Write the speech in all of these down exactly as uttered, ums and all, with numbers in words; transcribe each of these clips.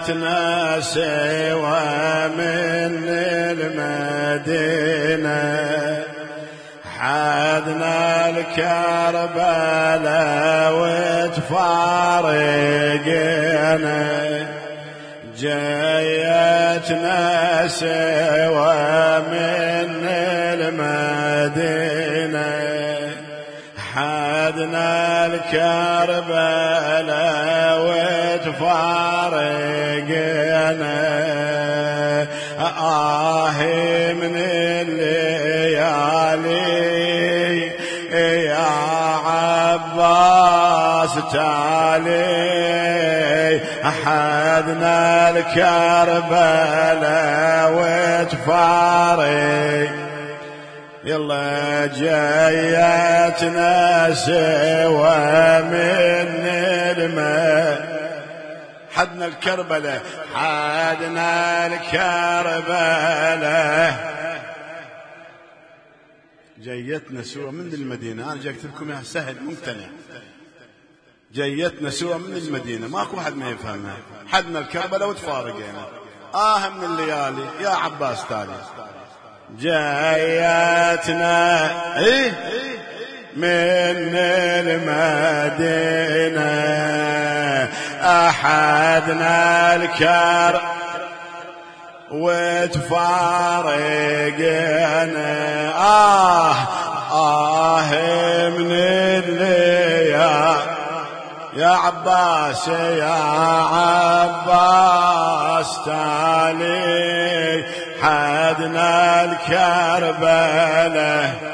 جيتنا سوا من المدينة حدنا الكربلاء وتفارقنا جيتنا سوا من المدينة حدنا الكربلاء وتفارقنا آه من الليالي يا عباس تعالي حدنا الكربلاء وتفارق يلا جيتنا سوا من الماء حدنا الكربلاء حدنا الكربلاء جيتنا سوا من المدينة. أنا جاي أكتب لكم إياها سهل ممتنع. جيتنا سوا من المدينة ماكو واحد ما يفهمها. حدنا الكربلاء وتفارقنا آه من الليالي يا عباس تالي جيتنا إيه من المدينة أحدنا الكر وتفارقنا آه آه من الليالي يا عباس يا عباس تعالي حدنا الكربلاء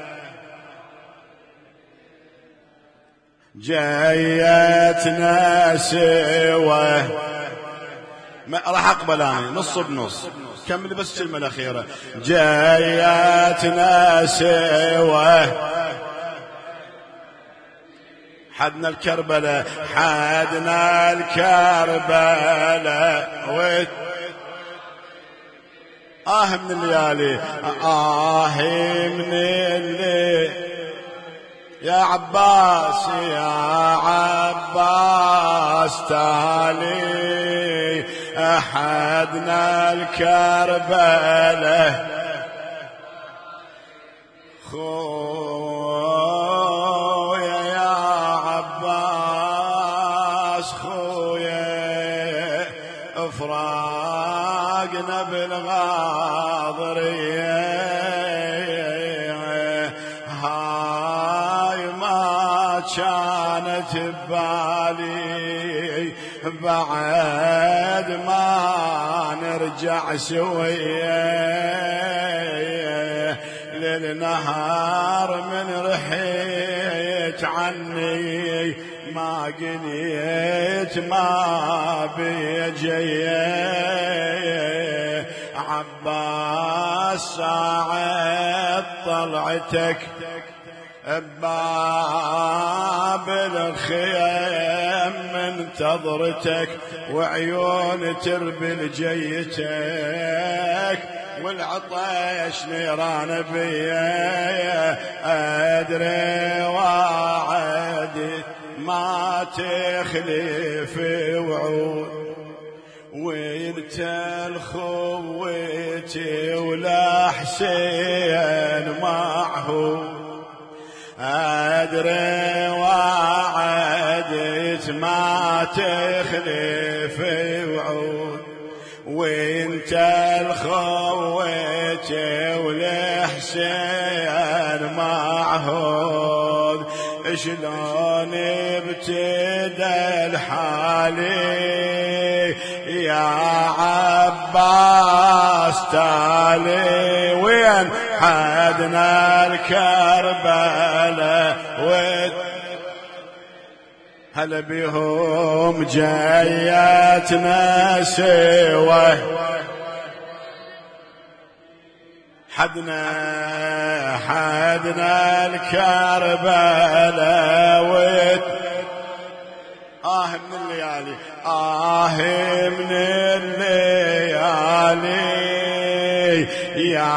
جيتنا سوا راح اقبل انا نص بنص كمل بس الكلمه الاخيره جيتنا سوا حدنا الكربلاء حدنا الكربلاء وت آه من الليالي آه من الليالي يا عباس يا عباس تعالي أحدنا الكربلاء خويا يا عباس خويا افراقنا بالغاضرية هاي ما كانت ببالي بعد ما نرجع سوية للنهار من رحيت عني ما قنيت ما بيجي عباس ساعة طلعتك باب الخيام منتظرتك وعيون تربل جيتك والعطش نيران بيا أدري وعدت ما تخلف وعود وانت الخوتي ولا حسين معه أدري وعدت ما تخلف وعود وانت الخوت والحسين معهود شلون ابتدى الحالي يا عباس تالي وين حدنا الكربلاء هلا بهم جيتنا سوا حدنا حدنا الكربلاء وت آه من الليالي آه من الليالي يا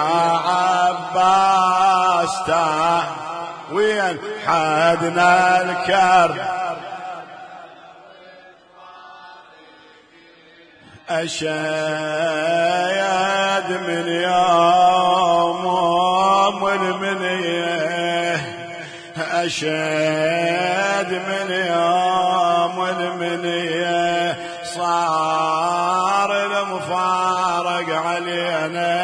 عباس تا وين حدنا الكربلاء أشياد من يوم المنية، أشياد من يوم المنية، صار المفارق علينا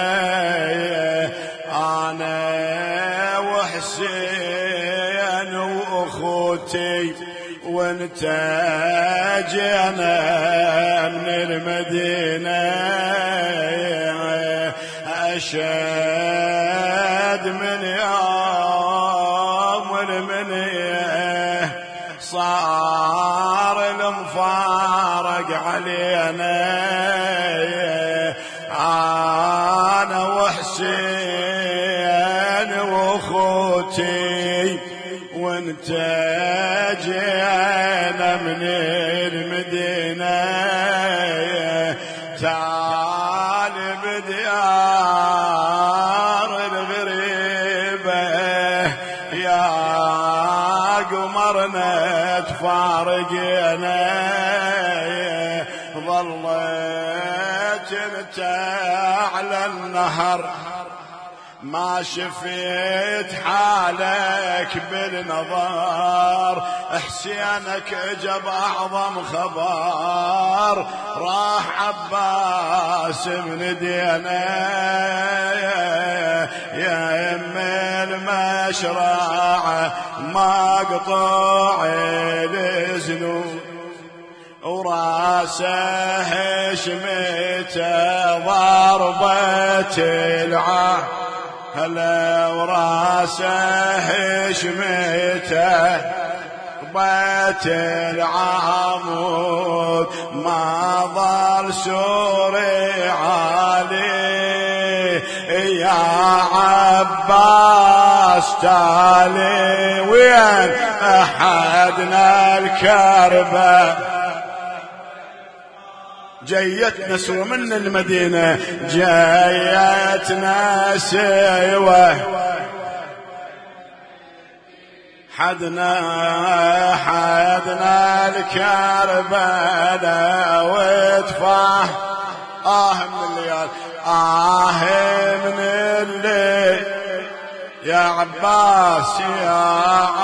أنا وحسين وأخوتي وانت جينا من المدينة، أشهد من يوم المنية صار المفارق علينا أنا وحسين وأخوتي وانت جينا من المدينة، تعال بديار الغريبة يا قمرنا تفارقنا، ظلت انت على النهر ما شفيت حالك بالنظر، حسينك جاب أعظم خبر راح عباس من دينا، يا يم المشرع مقطوع الذنوب وراسه شمته ضربة العار، هلا وراسه شمته بيت العمود ما ظل سوري عالي يا عباس تالي وين أحدنا الكربة، جيتنا سوى من المدينة جيتنا سوى حدنا حدنا الكربلاء وادفع آه من الليال آه من الليل يا عباس يا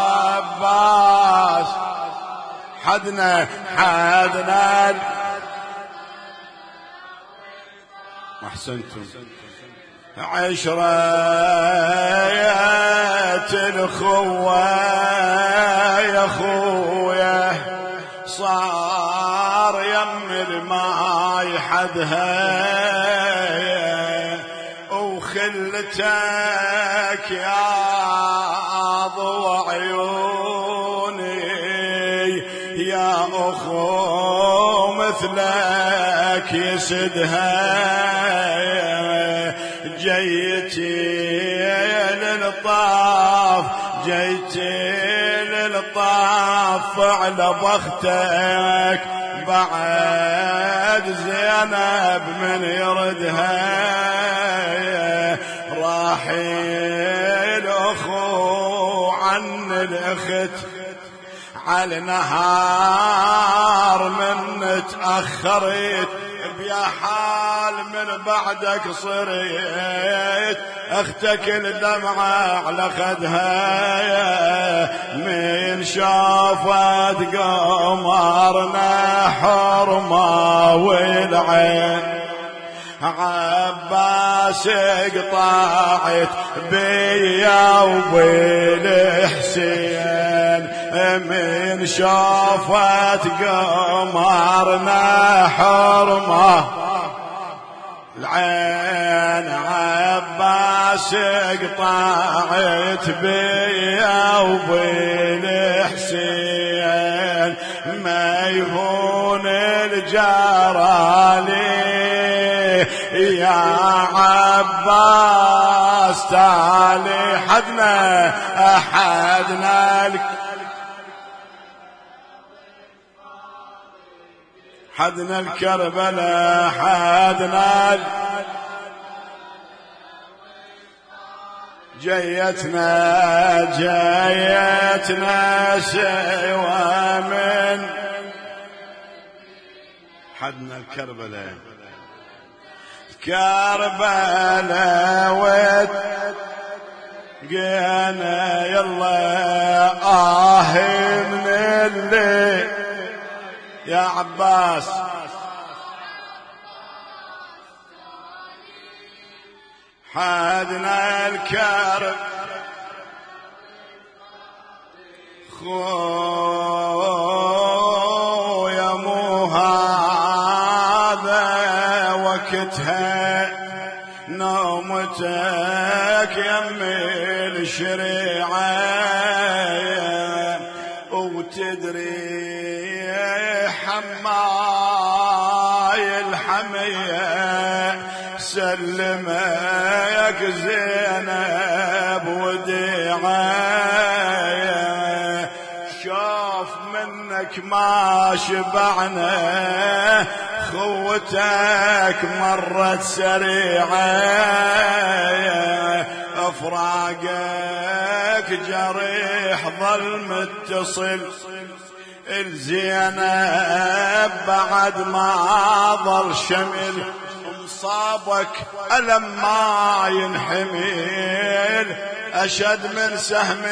عباس حدنا حدنا أحسنتم عشرة الأخوة يا خويا صار يم الماي حدها وخلتك يا ضوى عيوني يا أخو مثلك يسدها، جيتي للطاف جيتي للطاف على بختك بعد زينب من يردها، راحي الأخو عن الأخت على نهار من تأخرت بيا حال من بعدك صريت اختك الدمعة على خدها من شافت قمرنا حرمة والعين عباس قطعت بيا وبالحسين من شافت قمرنا حرمة العين عباس قطعت بيا وبالحسين ما يهون الجرالي يا عباس تعالي حدنا أحدنا لك حدنا الكربلاء حدنا جيتنا جيتنا سوى من حدنا الكربلاء كربلاء وتقينا يلا آه من الليل يا عباس حدنا الكرب خويا مو هذا وقتها نومتك يمي الشريعة وتدري حماي الحمية سلمك زينب وديعة شوف منك ما شبعنا خوتك مرت سريعة افراقك جريح ظل متصل الزينب بعد ما ظل شمل مصابك ألم ما ينحمل أشد من سهم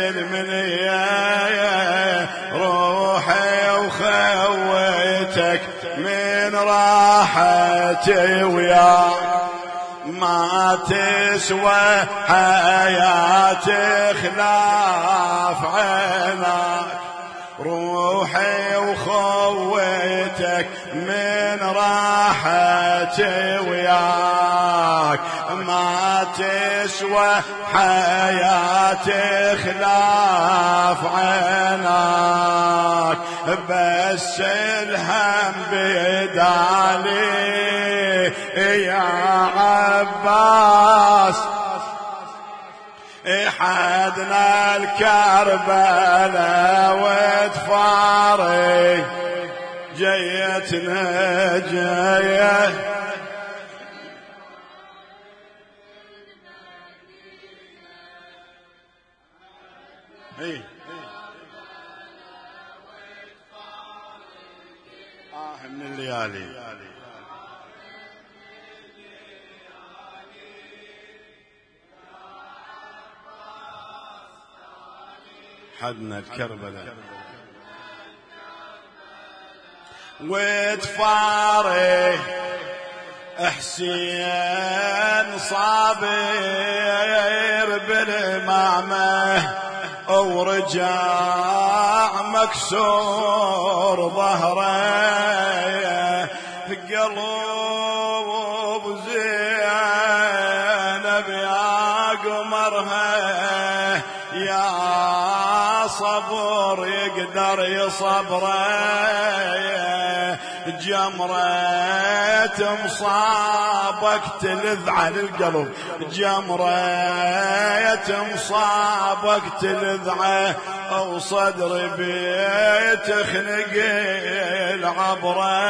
المنية روحي وخويتك من راحتي وياك ما تسوى حياتي خلاف عينك روحي وخويتك من راحتي وياك ما تسوى حياتي خلاف عينك بس الهم بدالي يا عباس حدنا الكربلاء وتفارق جيتنا جيه آه من الليالي حدنا الكربلاء وتفارق حسين صابر بالمعمة ورجع مكسور ظهره قلوب زينب يا قمرها يا صبر يقدر يصبره جمرة مصابك تلذ على القلب جمرة مصابك تلذعه او صدر بيتخنق العبرة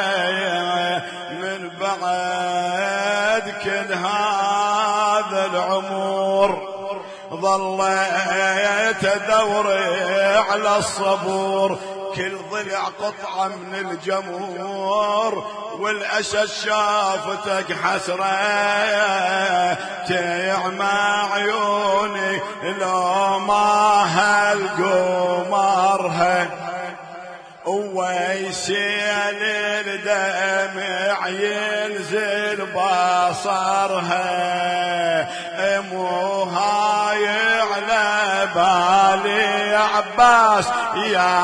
من بعد كل هذا العمر ظليت دوري على الصبور كل ضلع قطعة من الجمهور والأسد شافتك حسرة تعمى عيوني لو ما هالقمرها ويسيل الدمع ينزل بصرها مو هاي على بالي يا عباس يا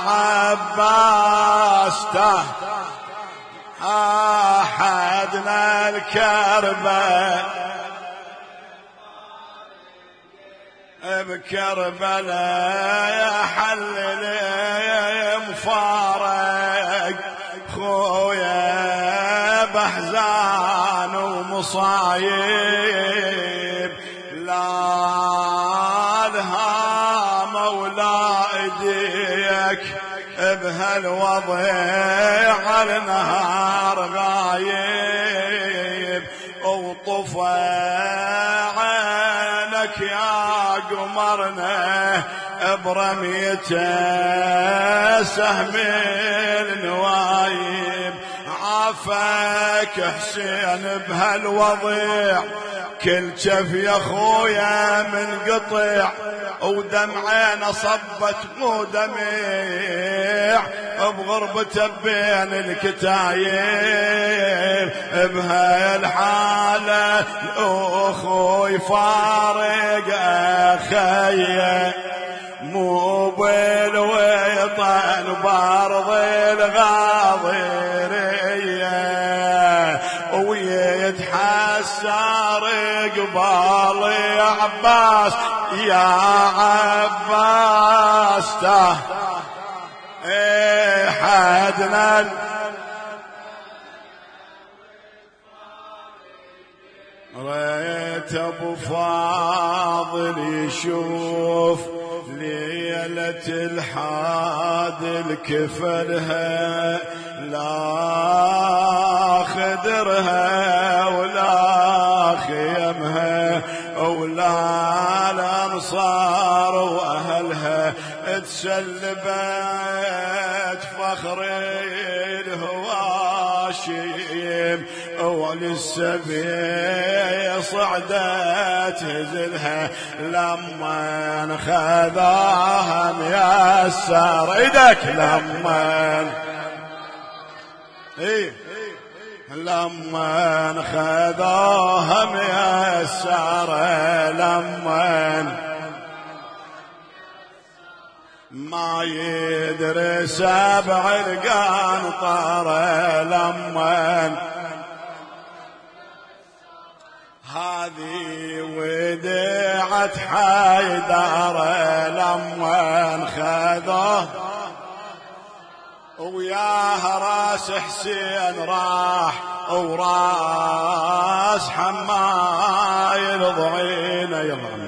عباس حدنا الكربلاء بكربلاء يا حلل مفارق خويا بحزان ومصايب لا الهام ولا ايديك بهالوضع على النهار غايب وطفى عينك يا قمرنا برميته سهم النوايب شافك حسين بهالوضيع كل جف يا خويا منقطع ودمعنا صبت مو دميع بغربته بين الكتايب بهاي الحالة اخوي فارق اخي مو بالوطن بارض الغاضرية ويتحسر قبال يا عباس يا عباس تا ايه حدنا ريت ابو فاضل يشوف ليلة الحاد الكفلها لا خدرها ولا خيمها ولا الانصار واهلها تسلبت فخر الهواشم وللسبي صعدت هزلها لما خذاها ميسر ايدك لما ايه لما خذاها ميسر لما ما يدري سبع القنطر لما هذه وديعة حيدر لما خذوه وياه راس حسين راح وراس حمايل ضعينه يلا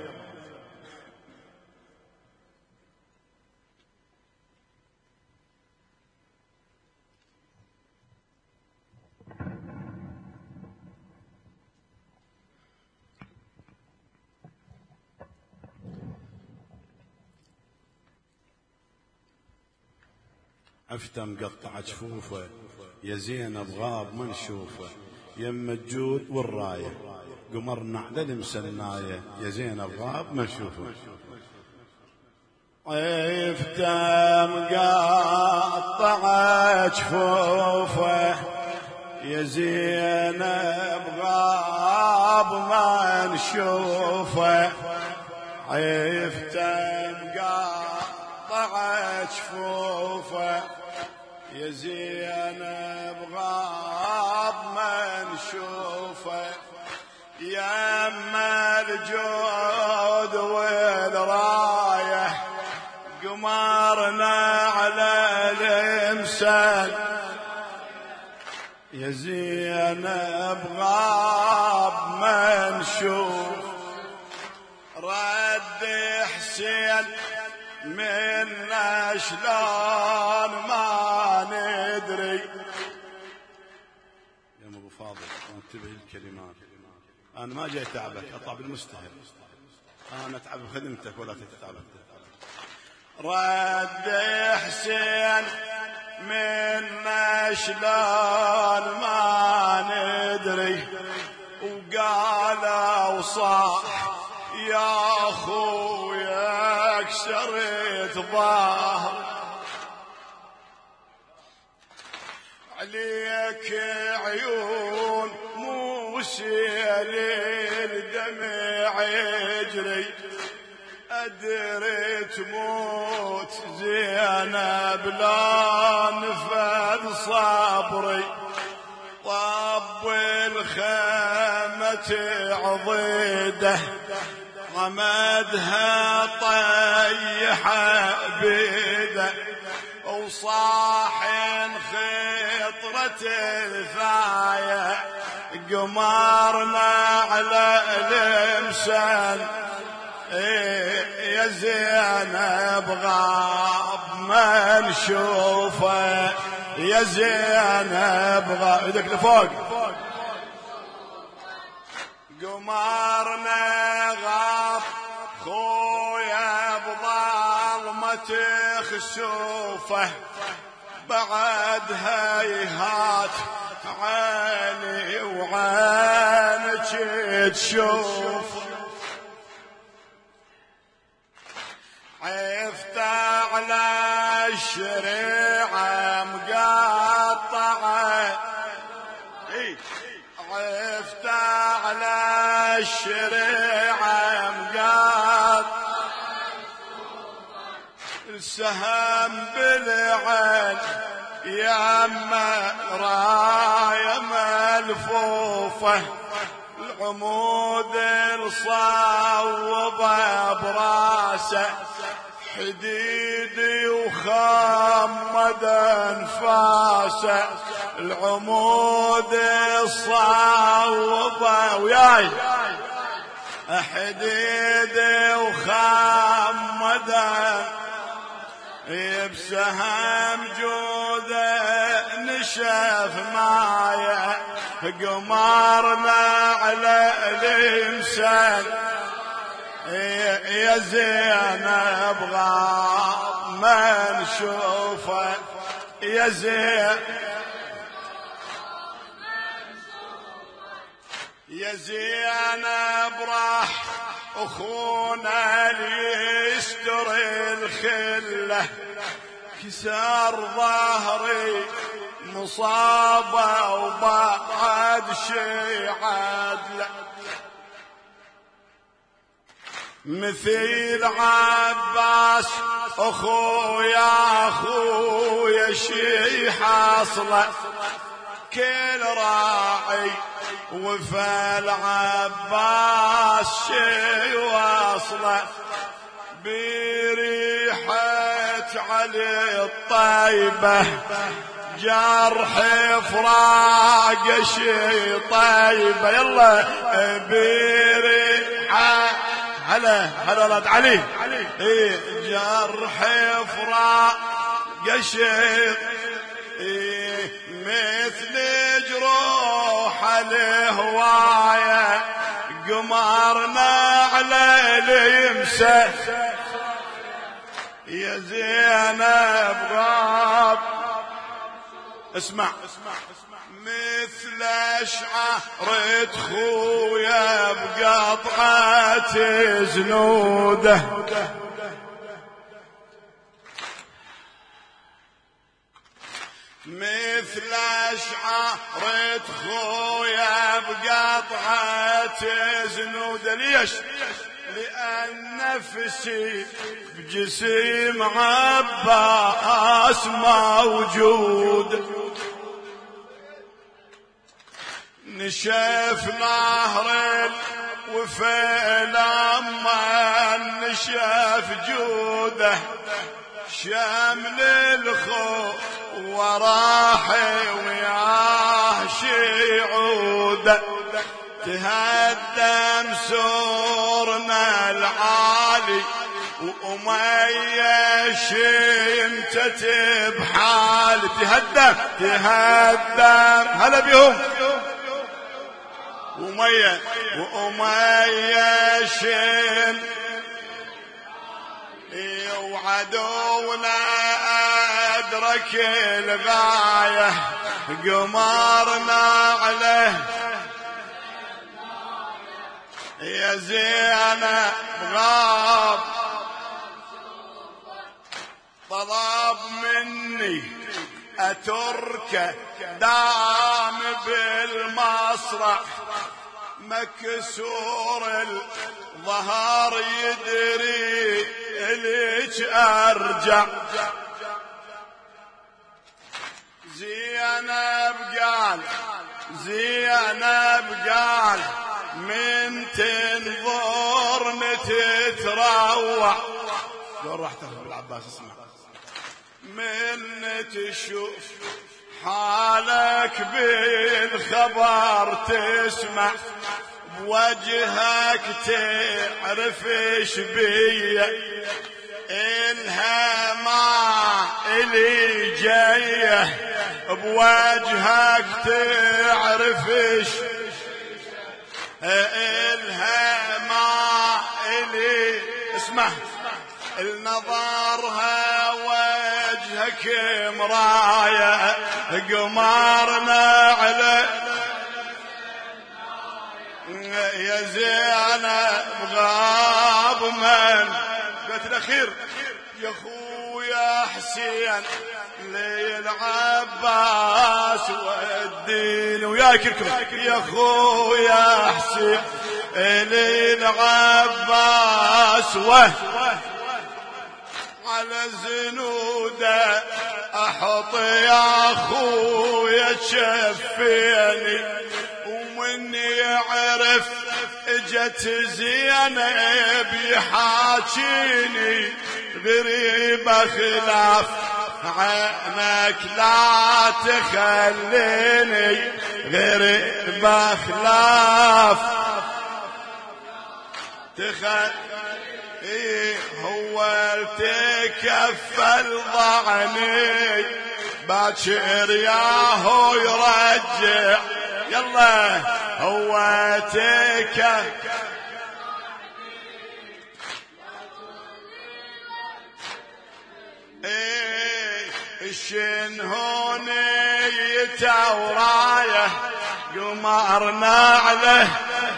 عفته مقطعة جفوفه يا زينب غاب ما نشوفه يم الجود والراية قمرنا على المسناية يا زينب غاب ما نشوفه عفته مقطعة جفوفه يا زينب غاب ما نشوفه عفته مقطعة جفوفه يا زينب غاب ما نشوفه يما الجود والرايه قمرنا على الامسال يا زينب غاب ما نشوف رد حسين منا شلون ما ندري يا ابو فاضل انتبه الكلمات انا ما جاي اتعبك اطلع بالمستهل انا اتعب بخدمتك ولا تتعبك رد حسين منا شلون ما ندري وقال وصاح يا اخويا كسرت ظهر عليك عيون موسيل الدمع يجري أدري تموت زينب لا نفذ صبري طب الخيمة عضيده رمدها طيحة بيده وصاحن خطرة الثاية قمرنا على الامسان يا زينب غاب ما نشوفه يا زينب غاب ايدك لفوق قمرنا غاب خويا بظلمة خسوفه بعد هيهات عيني وعينك تشوف عفت على الشريعة مقطعة عفت على الشريعة مقطعة السهم بالعين يما راية ملفوفة العمود الصوبة براسه حديدي وخمد انفاسه العمود الصوبة وياي حديدي وخمد بسهم جوده نشف مايه قمرنا على الانسان يا زينب غاب ما نشوفه يا زين يا زينب راح اخونا ليستر الخله كسر ظهري مصابه وبعد شي عدله مثيل عباس اخويا اخويا شي حاصله كل راعي وفال عباس شي واصله بريحة علي الطيبة جرح فراق شي طيبة يلا بريحة هلا هلا ولد علي إيه جرح فراق شي إيه مثل جروح الهواية قمرنا على اليمسة يا زينب غاب اسمع اسمع مثل شعرة خويا بقطعة زنوده مثل شعرة خويا بقطعة زنوده ليش لأن نفسي بجسم عباس موجود نشف نهر الوفا لما نشف جوده شمل الخو وراحي وياه شيعوده تهدم سورنا العالي وأمية شمتت بحال تهدم تهدم هلا بيهم أمية وأمية شم وعدونا أدرك الغاية قمرنا عليه يا زينب غاب طلب مني أتركه دام بالمسرح مكسور الظهر يدري إليك أرجع زينب قال زينب قال من تنظرني تتروع دور راح تفهم العباس اسمع من تشوف حالك بالخبر تسمع بوجهك تعرف ايش بيا إلها ما إلي جايه بوجهك تعرف ايش إلها ما إلي اسمع النظرها وجهك لك مراية قمرنا على يا زينب غاب من بيت الأخير يا خويا حسين لي العباس والدين وياك الكرم يا خويا حسين لي العباس و على زنوده احط يا خويا تشفيني ومني يعرف اجت زينب يحاكيني غريبة خلاف عينك لا تخليني غريبة خلاف تخلي هو التكفل ضعني باكر ياهو يرجع يلا هو تكفل شنهوني يتورايه قمرنا عليه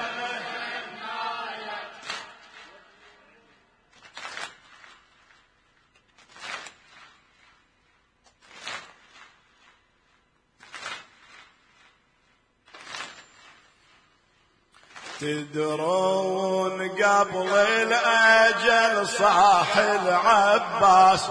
تدرون قبل الأجل صاح العباس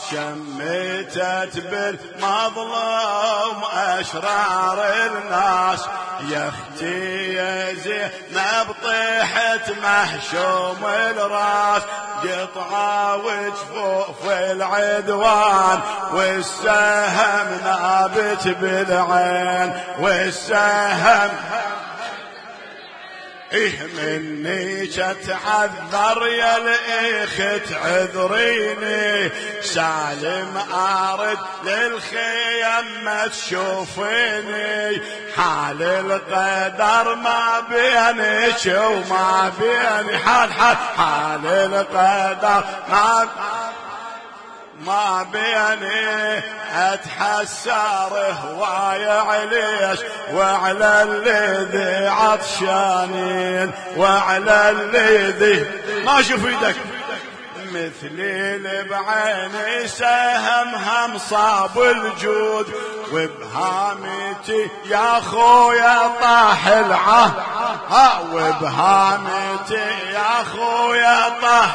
شميتت بالمظلوم أشرار الناس يا اختي يا زينب طيحت محشوم الراس قطعة وجفوف العدوان والسهم نابت بالعين والسهم إيه مني شتعذر يا الإخت عذريني سالم أرد للخيم ما تشوفيني حال القدر ما بينك وما بيني حال حال حال القدر ما ما بيني اتحسر هواي عليش وعلى الذي عطشانين وعلى الذي ما شوف ايدك مثلي بعيني سهم هم صاب الجود وبهامتي يا خويا طاح العه ها وبهامتي يا خويا طاح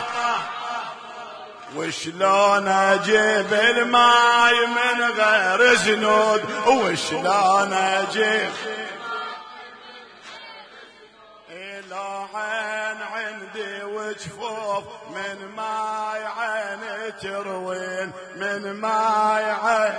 وشلون اجيب الماي من غير زنود وشلون اجيب الى عين عندي وجفوف من ماي عين تروين من ماي عين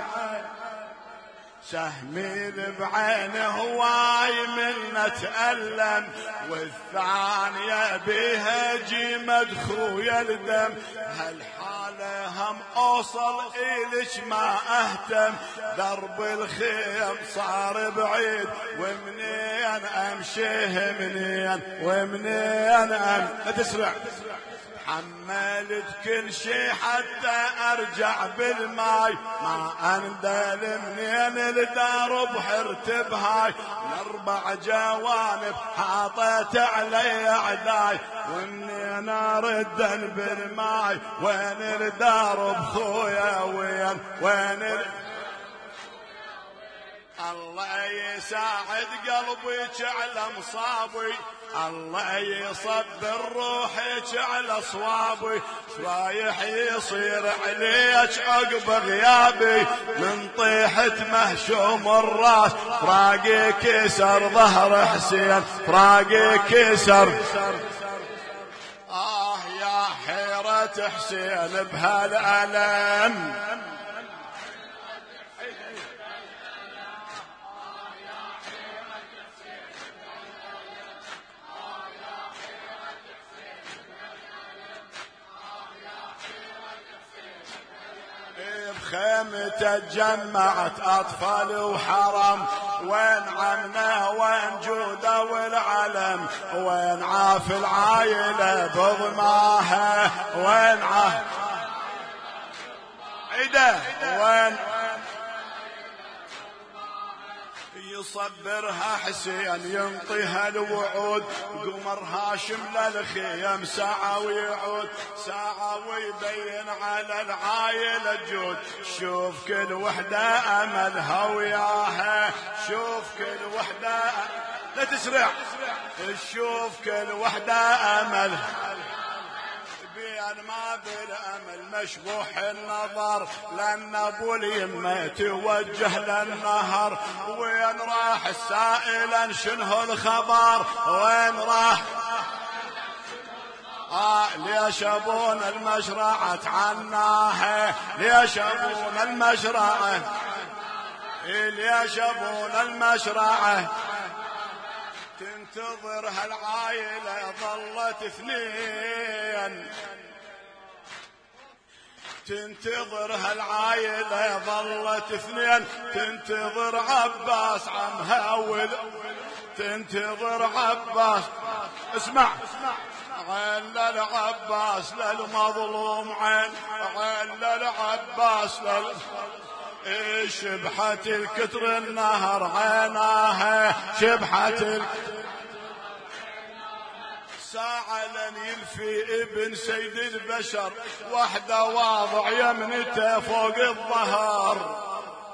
سهمي بعين هواي من تألم والثانية بها جي مدخويا الدم هالحالة هم اوصل إلش ما اهتم درب الخيم صار بعيد ومنين امشيه منين ومنين ام لا تسرع حملت كل شي حتى ارجع بالماي ما اندل منين الدار بحرت بهاي الاربع جوانب حاطت علي اعداي ومنين اردن بالماي وين الدار بخويا وين وين ال... الله يساعد قلبي على مصابي الله يصبر روحك على صوابي رايح يصير عليك عقب غيابي من طيحة مهشوم الراس فراقي كسر ظهر حسين فراقي كسر آه يا حيرة حسين بهالألم خيمة تجمعت أطفال وحرم وين عمنا وين جودة والعلم وين عاف العايلة بضماها وين عاف عيده وين يصبرها حسين ينطيها الوعود قمر هاشم للخيم ساعة ويعود ساعة ويبين على العايلة جود شوف كل وحدة أملها وياها شوف كل وحدة لا تسرع شوف كل وحدة أملها بين ما بالأمل مشبوح النظر لأن أبو اليمة توجه للنهر وين راح سائلا شنو الخبر وين راح آه ليش أبون المشرعة عناها ليش أبون المشرعة ليش أبون المشرعة تنتظر هالعايلة ظلت اثنين تنتظر هالعايلة ظلت اثنين تنتظر عباس عمها ول تنتظر عباس اسمع عين للعباس للمظلوم عين عين للعباس لل شبحة الكتر النهر عيناها شبحة الكتر ساعة لن يلفي ابن سيد البشر وحده واضع يمنته فوق الظهر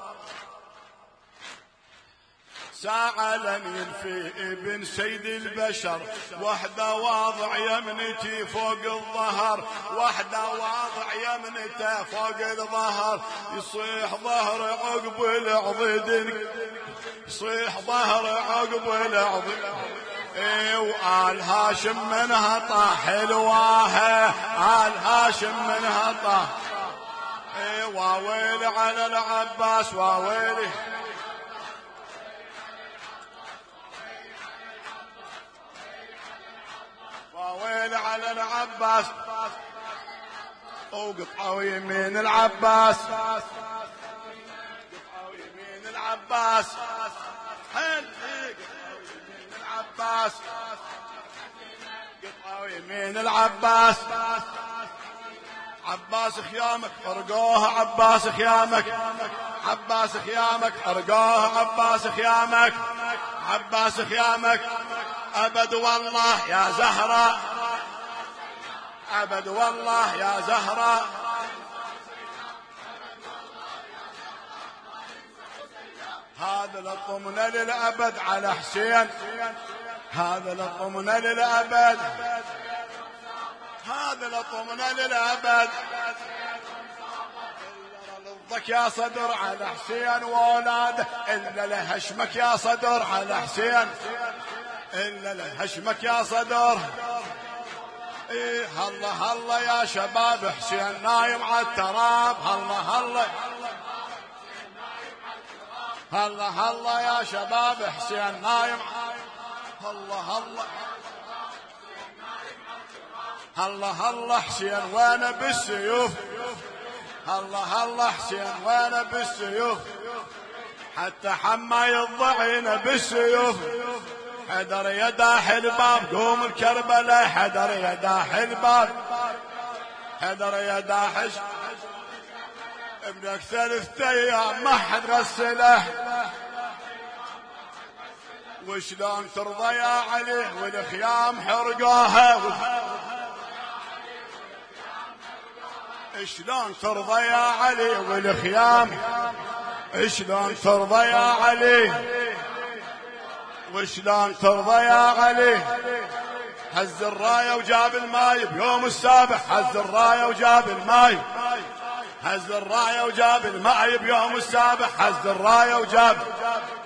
ساعة لن يلفي ابن سيد البشر وحده واضع يمنتي فوق الظهر وحده واضع يمنته فوق الظهر يصيح ظهر عقب العضد يصيح ظهر عقب العضد اي وآل هاشم منها طاح الواها آل هاشم منها طاح اي واويل على العباس واويلي واويل على العباس وقطعوا يمين العباس قطعوا يمين العباس حل يمين العباس قطعوا يمين العباس عباس خيامك ارقوها عباس خيامك عباس خيامك ارقوها عباس خيامك عباس خيامك أبد والله يا زهراء أبد والله يا زهراء هذا لطمن للأبد على حسين هذا لطمن للأبد هذا لطمن للأبد ضك يا صدر على حسين وولاده إلا لهشمك يا صدر على حسين إلا لهشمك يا صدر إيه هلا هلا يا شباب حسين نايم على التراب هلا هلا هلا هلا يا شباب حسين نايم هلا هلا هلا هلا حسين وين بالسيوف هلا هلا حسين وين بالسيوف حتى حما يضعين بالسيوف حدر يداح الباب قوم الكربلاء حدر يداح الباب حدر يداحش ابنك ثلاثة ايام ما حد غسله وشلون ترضى يا علي والخيام حرقوها شلون ترضى يا علي والخيام شلون ترضى يا علي وشلون ترضى يا علي هز الرايه وجاب الماي بيوم السابع هز الرايه وجاب الماي هز الرايه وجاب الماي بيوم السابع هز الرايه وجاب